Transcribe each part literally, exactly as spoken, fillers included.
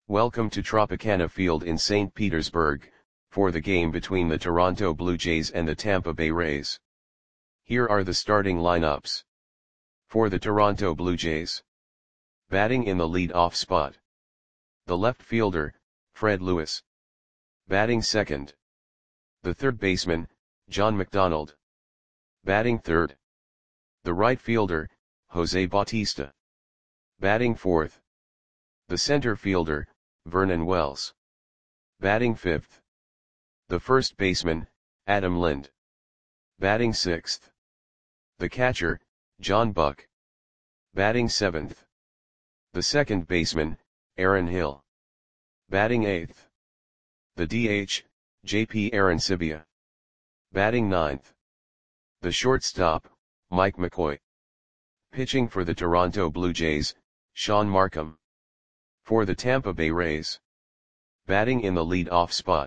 Welcome to Tropicana Field in Saint Petersburg, for the game between the Toronto Blue Jays and the Tampa Bay Rays. Here are the starting lineups. For the Toronto Blue Jays. Batting in the lead-off spot. The left fielder, Fred Lewis. Batting second. The third baseman, John McDonald. Batting third. The right fielder, Jose Bautista. Batting fourth. The center fielder, Vernon Wells. Batting fifth. The first baseman, Adam Lind. Batting sixth. The catcher, John Buck. Batting seventh. The second baseman, Aaron Hill. Batting eighth. The D H, J P Arencibia. Batting ninth. The shortstop, Mike McCoy. Pitching for the Toronto Blue Jays, Sean Markham. For the Tampa Bay Rays. Batting in the lead-off spot.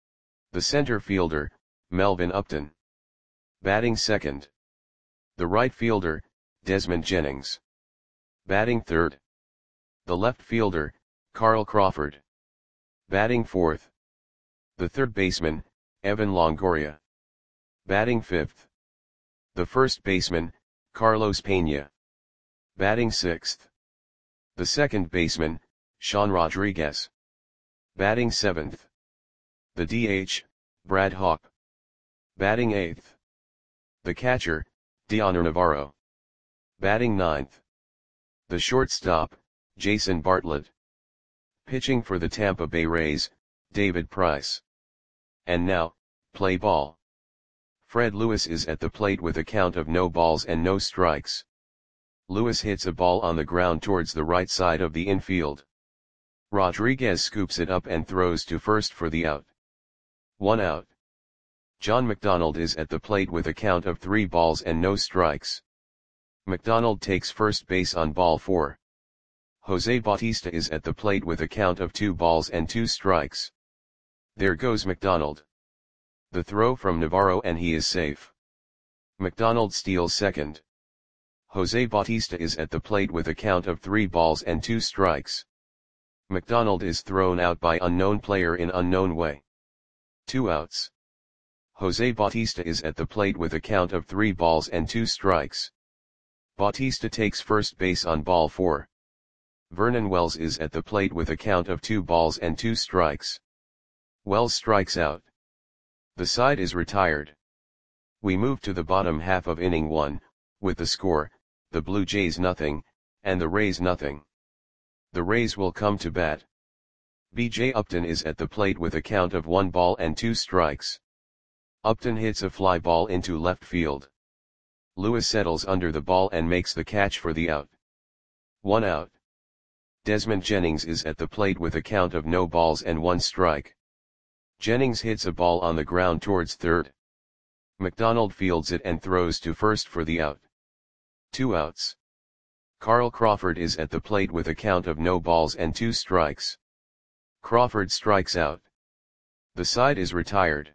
The center fielder, Melvin Upton. Batting second. The right fielder, Desmond Jennings. Batting third. The left fielder, Carl Crawford. Batting fourth. The third baseman, Evan Longoria. Batting fifth. The first baseman, Carlos Pena. Batting sixth. The second baseman, Sean Rodriguez. Batting seventh. The D H, Brad Hawpe. Batting eighth. The catcher, Dioner Navarro. Batting ninth. The shortstop, Jason Bartlett. Pitching for the Tampa Bay Rays, David Price. And now, play ball. Fred Lewis is at the plate with a count of no balls and no strikes. Lewis hits a ball on the ground towards the right side of the infield. Rodriguez scoops it up and throws to first for the out. One out. John McDonald is at the plate with a count of three balls and no strikes. McDonald takes first base on ball four. Jose Bautista is at the plate with a count of two balls and two strikes. There goes McDonald. The throw from Navarro and he is safe. McDonald steals second. Jose Bautista is at the plate with a count of three balls and two strikes. McDonald is thrown out by unknown player in unknown way. Two outs. Jose Bautista is at the plate with a count of three balls and two strikes. Bautista takes first base on ball four. Vernon Wells is at the plate with a count of two balls and two strikes. Wells strikes out. The side is retired. We move to the bottom half of inning one, with the score, the Blue Jays nothing, and the Rays nothing. The Rays will come to bat. B J Upton is at the plate with a count of one ball and two strikes. Upton hits a fly ball into left field. Lewis settles under the ball and makes the catch for the out. One out. Desmond Jennings is at the plate with a count of no balls and one strike. Jennings hits a ball on the ground towards third. McDonald fields it and throws to first for the out. Two outs. Carl Crawford is at the plate with a count of no balls and two strikes. Crawford strikes out. The side is retired.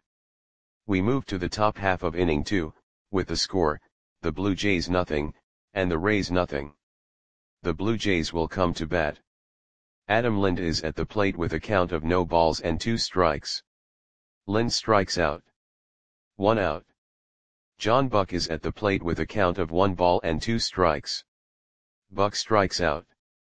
We move to the top half of inning two, with the score, the Blue Jays nothing, and the Rays nothing. The Blue Jays will come to bat. Adam Lind is at the plate with a count of no balls and two strikes. Lind strikes out. One out. John Buck is at the plate with a count of one ball and two strikes. Buck strikes out.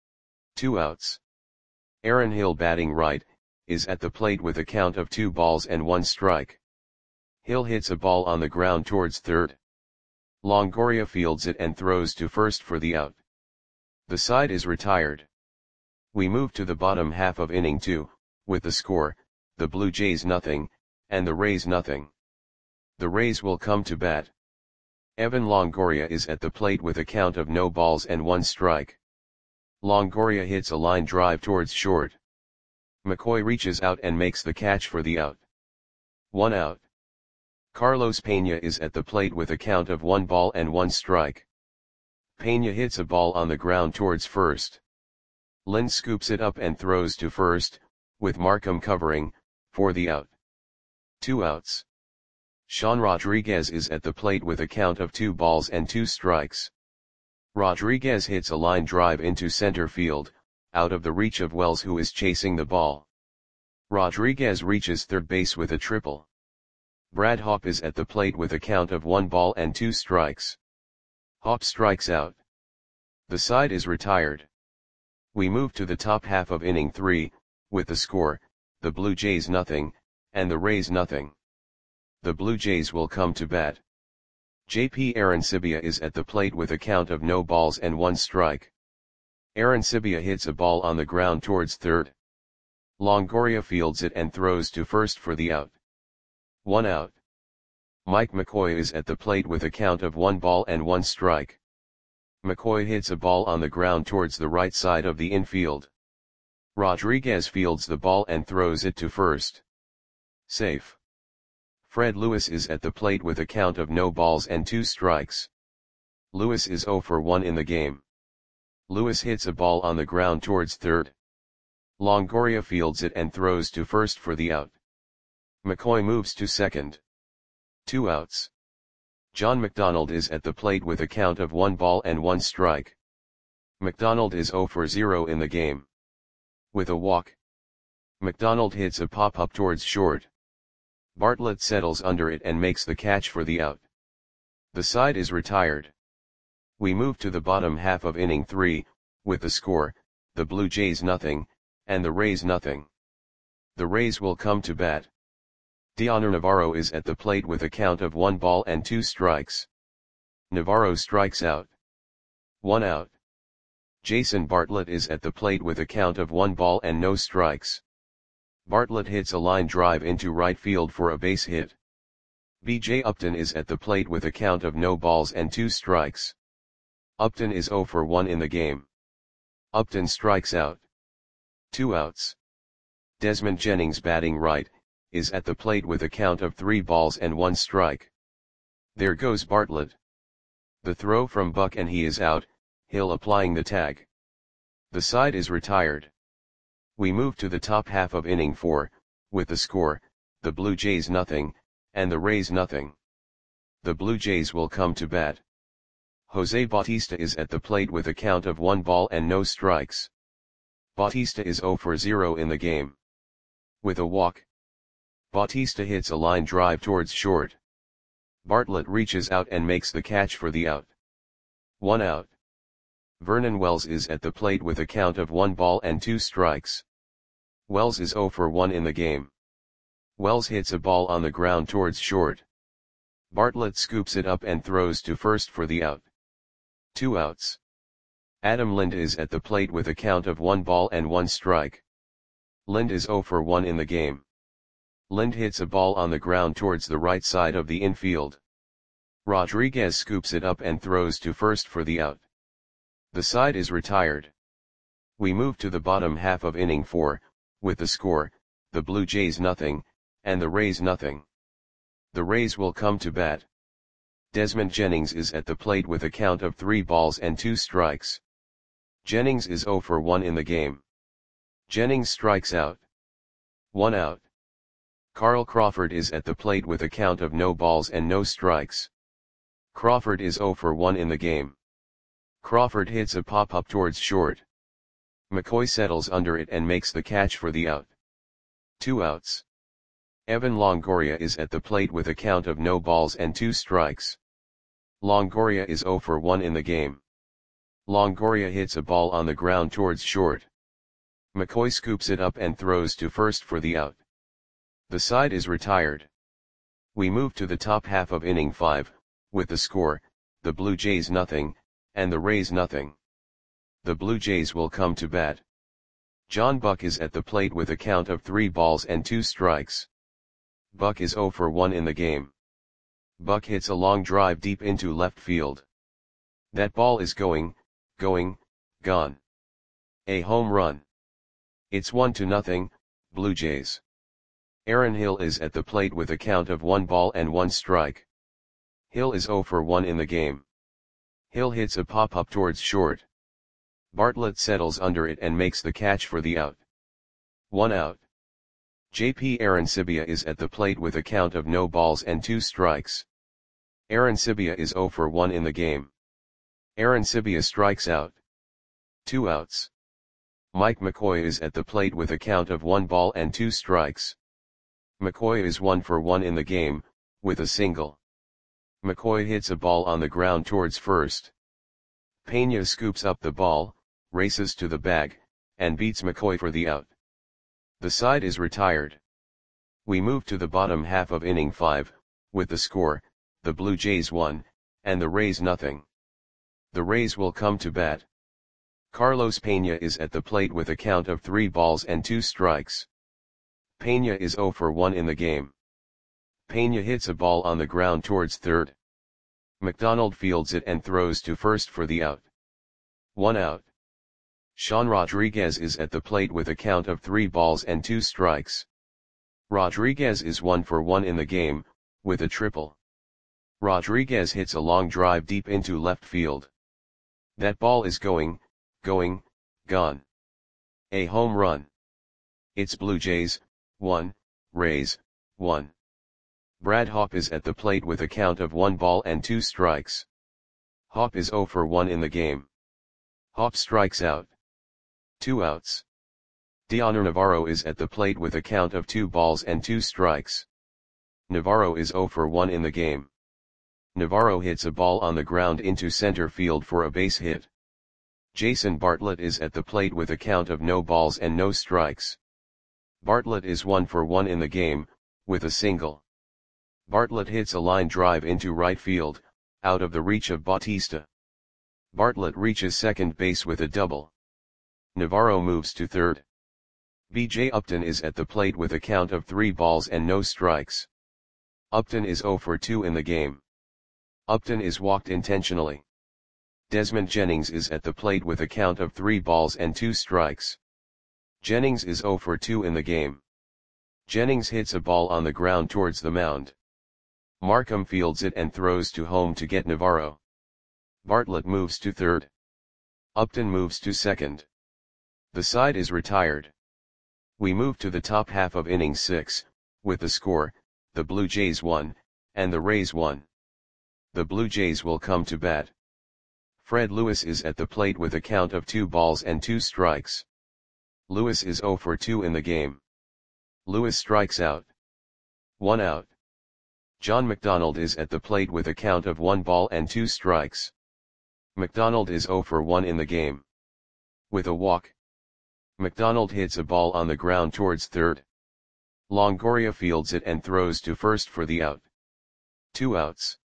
Two outs. Aaron Hill batting right, is at the plate with a count of two balls and one strike. Hill hits a ball on the ground towards third. Longoria fields it and throws to first for the out. The side is retired. We move to the bottom half of inning two, with the score, the Blue Jays nothing, and the Rays nothing. The Rays will come to bat. Evan Longoria is at the plate with a count of no balls and one strike. Longoria hits a line drive towards short. McCoy reaches out and makes the catch for the out. One out. Carlos Pena is at the plate with a count of one ball and one strike. Pena hits a ball on the ground towards first. Lind scoops it up and throws to first, with Markham covering, for the out. Two outs. Sean Rodriguez is at the plate with a count of two balls and two strikes. Rodriguez hits a line drive into center field, out of the reach of Wells, who is chasing the ball. Rodriguez reaches third base with a triple. Brad Hawpe is at the plate with a count of one ball and two strikes. Hawpe strikes out. The side is retired. We move to the top half of inning three, with the score, the Blue Jays nothing, and the Rays nothing. The Blue Jays will come to bat. J P Arencibia is at the plate with a count of no balls and one strike. Arencibia hits a ball on the ground towards third. Longoria fields it and throws to first for the out. One out. Mike McCoy is at the plate with a count of one ball and one strike. McCoy hits a ball on the ground towards the right side of the infield. Rodriguez fields the ball and throws it to first. Safe. Fred Lewis is at the plate with a count of no balls and two strikes. Lewis is zero for one in the game. Lewis hits a ball on the ground towards third. Longoria fields it and throws to first for the out. McCoy moves to second. Two outs. John McDonald is at the plate with a count of one ball and one strike. McDonald is zero for zero in the game. With a walk, McDonald hits a pop-up towards short. Bartlett settles under it and makes the catch for the out. The side is retired. We move to the bottom half of inning three, with the score, the Blue Jays nothing, and the Rays nothing. The Rays will come to bat. Dioner Navarro is at the plate with a count of one ball and two strikes. Navarro strikes out. One out. Jason Bartlett is at the plate with a count of one ball and no strikes. Bartlett hits a line drive into right field for a base hit. B J Upton is at the plate with a count of no balls and two strikes. Upton is zero for one in the game. Upton strikes out. Two outs. Desmond Jennings, batting right, is at the plate with a count of three balls and one strike. There goes Bartlett. The throw from Buck and he is out, Hill applying the tag. The side is retired. We move to the top half of inning four, with the score, the Blue Jays nothing, and the Rays nothing. The Blue Jays will come to bat. Jose Bautista is at the plate with a count of one ball and no strikes. Bautista is zero for zero in the game. With a walk, Bautista hits a line drive towards short. Bartlett reaches out and makes the catch for the out. One out. Vernon Wells is at the plate with a count of one ball and two strikes. Wells is zero for one in the game. Wells hits a ball on the ground towards short. Bartlett scoops it up and throws to first for the out. Two outs. Adam Lind is at the plate with a count of one ball and one strike. Lind is zero for one in the game. Lind hits a ball on the ground towards the right side of the infield. Rodriguez scoops it up and throws to first for the out. The side is retired. We move to the bottom half of inning four, with the score, the Blue Jays nothing, and the Rays nothing. The Rays will come to bat. Desmond Jennings is at the plate with a count of three balls and two strikes. Jennings is zero for one in the game. Jennings strikes out. One out. Carl Crawford is at the plate with a count of no balls and no strikes. Crawford is zero for one in the game. Crawford hits a pop-up towards short. McCoy settles under it and makes the catch for the out. Two outs. Evan Longoria is at the plate with a count of no balls and two strikes. Longoria is zero for one in the game. Longoria hits a ball on the ground towards short. McCoy scoops it up and throws to first for the out. The side is retired. We move to the top half of inning five, with the score, the Blue Jays nothing, and the Rays nothing. The Blue Jays will come to bat. John Buck is at the plate with a count of three balls and two strikes. Buck is zero for one in the game. Buck hits a long drive deep into left field. That ball is going, going, gone. A home run. It's one to nothing, Blue Jays. Aaron Hill is at the plate with a count of one ball and one strike. Hill is zero for one in the game. Hill hits a pop-up towards short. Bartlett settles under it and makes the catch for the out. One out. J P Arencibia is at the plate with a count of no balls and two strikes. Arencibia is zero for one in the game. Arencibia strikes out. Two outs. Mike McCoy is at the plate with a count of one ball and two strikes. McCoy is one for one in the game, with a single. McCoy hits a ball on the ground towards first. Pena scoops up the ball, races to the bag, and beats McCoy for the out. The side is retired. We move to the bottom half of inning five, with the score, the Blue Jays one, and the Rays nothing. The Rays will come to bat. Carlos Pena is at the plate with a count of three balls and two strikes. Pena is zero for one in the game. Pena hits a ball on the ground towards third. McDonald fields it and throws to first for the out. One out. Sean Rodriguez is at the plate with a count of three balls and two strikes. Rodriguez is one for one in the game, with a triple. Rodriguez hits a long drive deep into left field. That ball is going, going, gone. A home run. It's Blue Jays, one, Rays, one. Brad Hawpe is at the plate with a count of one ball and two strikes. Hawpe is zero for one in the game. Hawpe strikes out. Two outs. Dioner Navarro is at the plate with a count of two balls and two strikes. Navarro is zero for one in the game. Navarro hits a ball on the ground into center field for a base hit. Jason Bartlett is at the plate with a count of no balls and no strikes. Bartlett is one for one in the game, with a single. Bartlett hits a line drive into right field, out of the reach of Bautista. Bartlett reaches second base with a double. Navarro moves to third. B J Upton is at the plate with a count of three balls and no strikes. Upton is zero for two in the game. Upton is walked intentionally. Desmond Jennings is at the plate with a count of three balls and two strikes. Jennings is zero for two in the game. Jennings hits a ball on the ground towards the mound. Markham fields it and throws to home to get Navarro. Bartlett moves to third. Upton moves to second. The side is retired. We move to the top half of inning six, with the score, the Blue Jays one, and the Rays one. The Blue Jays will come to bat. Fred Lewis is at the plate with a count of two balls and two strikes. Lewis is zero for two in the game. Lewis strikes out. One out. John McDonald is at the plate with a count of one ball and two strikes. McDonald is zero for one in the game. With a walk. McDonald hits a ball on the ground towards third. Longoria fields it and throws to first for the out. Two outs.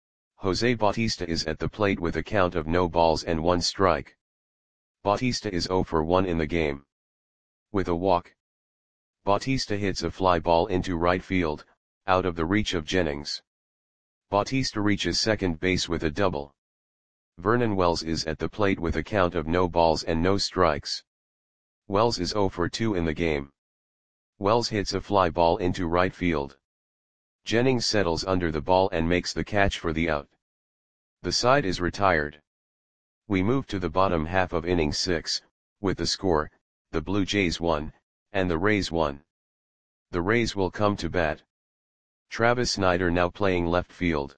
Jose Bautista is at the plate with a count of no balls and one strike. Bautista is zero for one in the game. With a walk. Bautista hits a fly ball into right field, out of the reach of Jennings. Bautista reaches second base with a double. Vernon Wells is at the plate with a count of no balls and no strikes. Wells is zero for two in the game. Wells hits a fly ball into right field. Jennings settles under the ball and makes the catch for the out. The side is retired. We move to the bottom half of inning six, with the score, the Blue Jays one, and the Rays one. The Rays will come to bat. Travis Snyder now playing left field.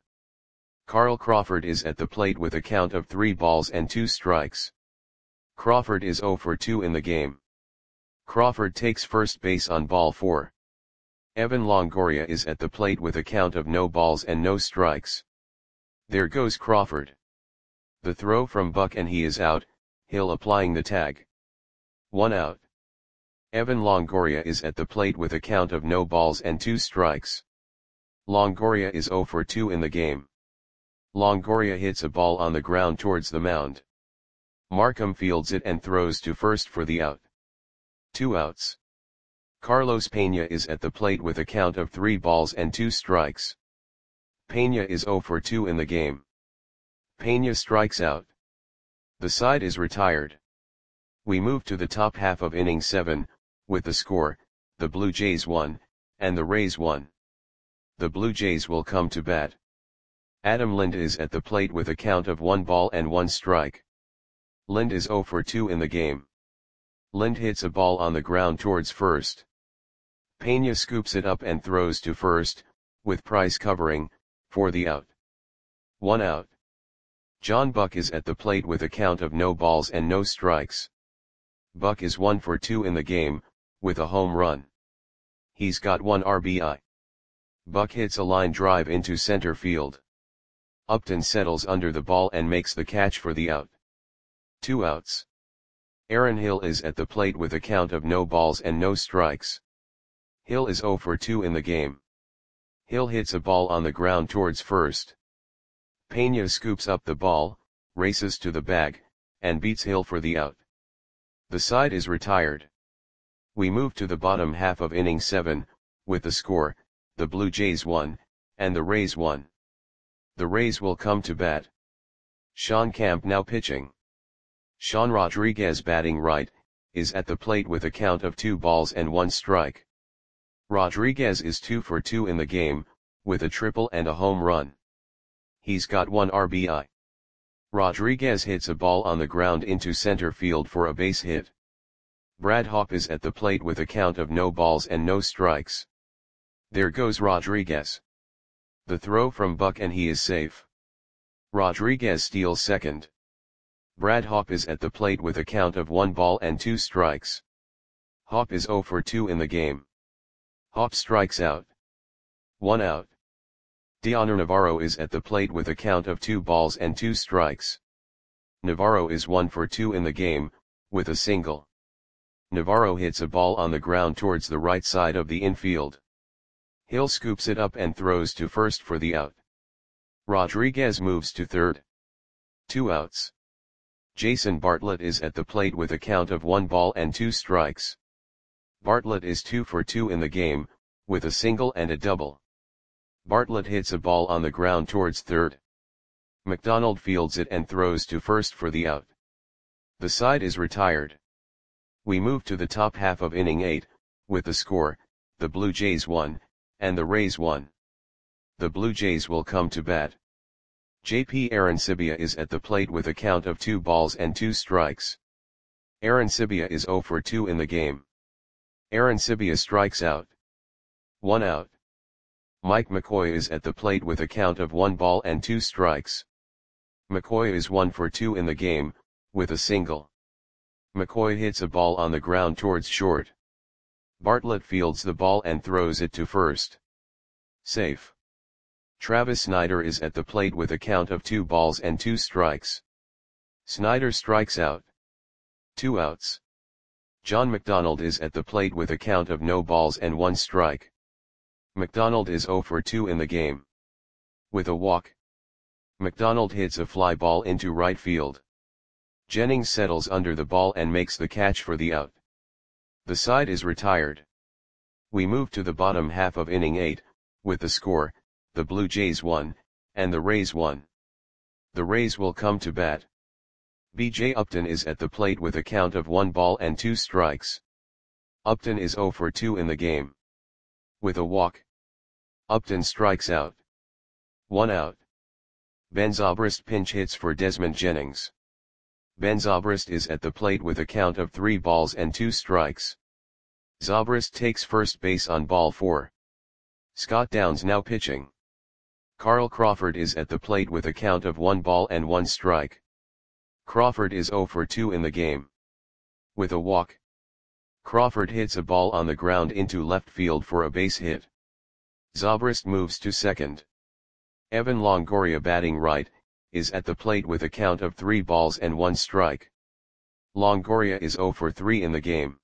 Carl Crawford is at the plate with a count of three balls and two strikes. Crawford is zero for two in the game. Crawford takes first base on ball four. Evan Longoria is at the plate with a count of no balls and no strikes. There goes Crawford. The throw from Buck and he is out, Hill applying the tag. One out. Evan Longoria is at the plate with a count of no balls and two strikes. Longoria is zero for two in the game. Longoria hits a ball on the ground towards the mound. Markham fields it and throws to first for the out. Two outs. Carlos Pena is at the plate with a count of three balls and two strikes. Pena is zero for two in the game. Pena strikes out. The side is retired. We move to the top half of inning seven, with the score, the Blue Jays one, and the Rays one. The Blue Jays will come to bat. Adam Lind is at the plate with a count of one ball and one strike. Lind is zero for two in the game. Lind hits a ball on the ground towards first. Pena scoops it up and throws to first, with Price covering, for the out. One out. John Buck is at the plate with a count of no balls and no strikes. Buck is one for two in the game, with a home run. He's got one R B I. Buck hits a line drive into center field. Upton settles under the ball and makes the catch for the out. Two outs. Aaron Hill is at the plate with a count of no balls and no strikes. Hill is zero for two in the game. Hill hits a ball on the ground towards first. Pena scoops up the ball, races to the bag, and beats Hill for the out. The side is retired. We move to the bottom half of inning seven, with the score, the Blue Jays won, and the Rays won. The Rays will come to bat. Sean Camp now pitching. Sean Rodriguez batting right, is at the plate with a count of two balls and one strike. Rodriguez is two for two in the game, with a triple and a home run. He's got one R B I. Rodriguez hits a ball on the ground into center field for a base hit. Brad Hawpe is at the plate with a count of no balls and no strikes. There goes Rodriguez. The throw from Buck and he is safe. Rodriguez steals second. Brad Hawpe is at the plate with a count of one ball and two strikes. Hawpe is zero for two in the game. Hawpe strikes out. One out. Dioner Navarro is at the plate with a count of two balls and two strikes. Navarro is one for two in the game, with a single. Navarro hits a ball on the ground towards the right side of the infield. Hill scoops it up and throws to first for the out. Rodriguez moves to third. Two outs. Jason Bartlett is at the plate with a count of one ball and two strikes. Bartlett is two for two in the game, with a single and a double. Bartlett hits a ball on the ground towards third. McDonald fields it and throws to first for the out. The side is retired. We move to the top half of inning eight, with the score, the Blue Jays won, and the Rays won. The Blue Jays will come to bat. J P Arencibia is at the plate with a count of two balls and two strikes. Arencibia is zero for two in the game. Arencibia strikes out. One out. Mike McCoy is at the plate with a count of one ball and two strikes. McCoy is one for two in the game, with a single. McCoy hits a ball on the ground towards short. Bartlett fields the ball and throws it to first. Safe. Travis Snyder is at the plate with a count of two balls and two strikes. Snyder strikes out. Two outs. John McDonald is at the plate with a count of no balls and one strike. McDonald is zero for two in the game. With a walk. McDonald hits a fly ball into right field. Jennings settles under the ball and makes the catch for the out. The side is retired. We move to the bottom half of inning eight, with the score, the Blue Jays won, and the Rays won. The Rays will come to bat. B J Upton is at the plate with a count of one ball and two strikes. Upton is zero for two in the game. With a walk. Upton strikes out. One out. Ben Zobrist pinch hits for Desmond Jennings. Ben Zobrist is at the plate with a count of three balls and two strikes. Zobrist takes first base on ball four. Scott Downs now pitching. Carl Crawford is at the plate with a count of one ball and one strike. Crawford is zero for two in the game. With a walk. Crawford hits a ball on the ground into left field for a base hit. Zobrist moves to second. Evan Longoria batting right, is at the plate with a count of three balls and one strike. Longoria is zero for three in the game.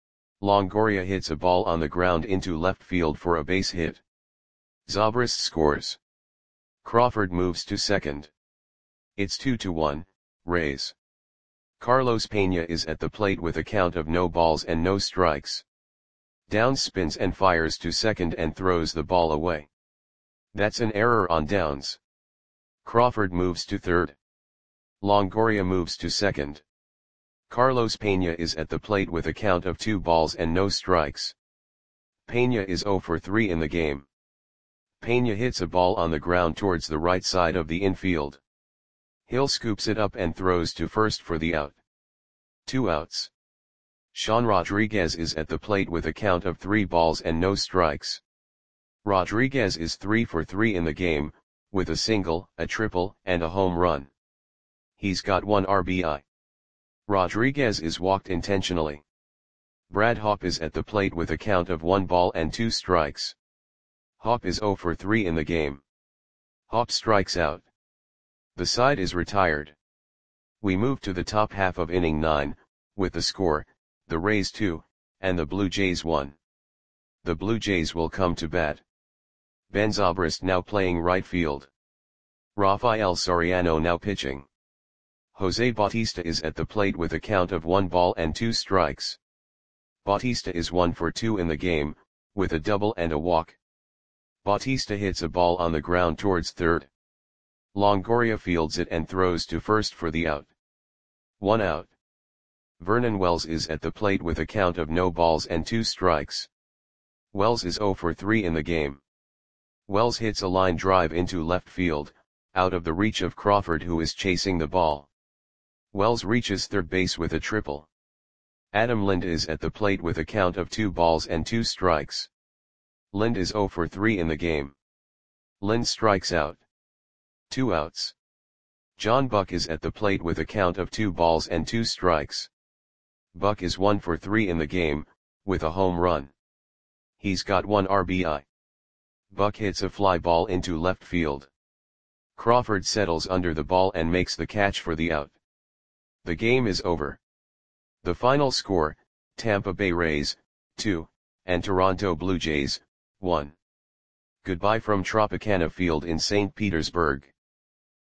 Longoria hits a ball on the ground into left field for a base hit. Zobrist scores. Crawford moves to second. It's two to one, Rays. Carlos Pena is at the plate with a count of no balls and no strikes. Downs spins and fires to second and throws the ball away. That's an error on Downs. Crawford moves to third. Longoria moves to second. Carlos Pena is at the plate with a count of two balls and no strikes. Pena is zero for three in the game. Pena hits a ball on the ground towards the right side of the infield. Hill scoops it up and throws to first for the out. Two outs. Sean Rodriguez is at the plate with a count of three balls and no strikes. Rodriguez is three for three in the game, with a single, a triple, and a home run. He's got one R B I. Rodriguez is walked intentionally. Brad Hawpe is at the plate with a count of one ball and two strikes. Hawpe is zero for three in the game. Hawpe strikes out. The side is retired. We move to the top half of inning nine, with the score, the Rays two, and the Blue Jays one. The Blue Jays will come to bat. Ben Zobrist now playing right field. Rafael Soriano now pitching. Jose Bautista is at the plate with a count of one ball and two strikes. Bautista is one for two in the game, with a double and a walk. Bautista hits a ball on the ground towards third. Longoria fields it and throws to first for the out. One out. Vernon Wells is at the plate with a count of no balls and two strikes. Wells is zero for three in the game. Wells hits a line drive into left field, out of the reach of Crawford, who is chasing the ball. Wells reaches third base with a triple. Adam Lind is at the plate with a count of two balls and two strikes. Lind is zero for three in the game. Lind strikes out. Two outs. John Buck is at the plate with a count of two balls and two strikes. Buck is one for three in the game, with a home run. He's got one R B I. Buck hits a fly ball into left field. Crawford settles under the ball and makes the catch for the out. The game is over. The final score, Tampa Bay Rays, two, and Toronto Blue Jays, one. Goodbye from Tropicana Field in Saint Petersburg.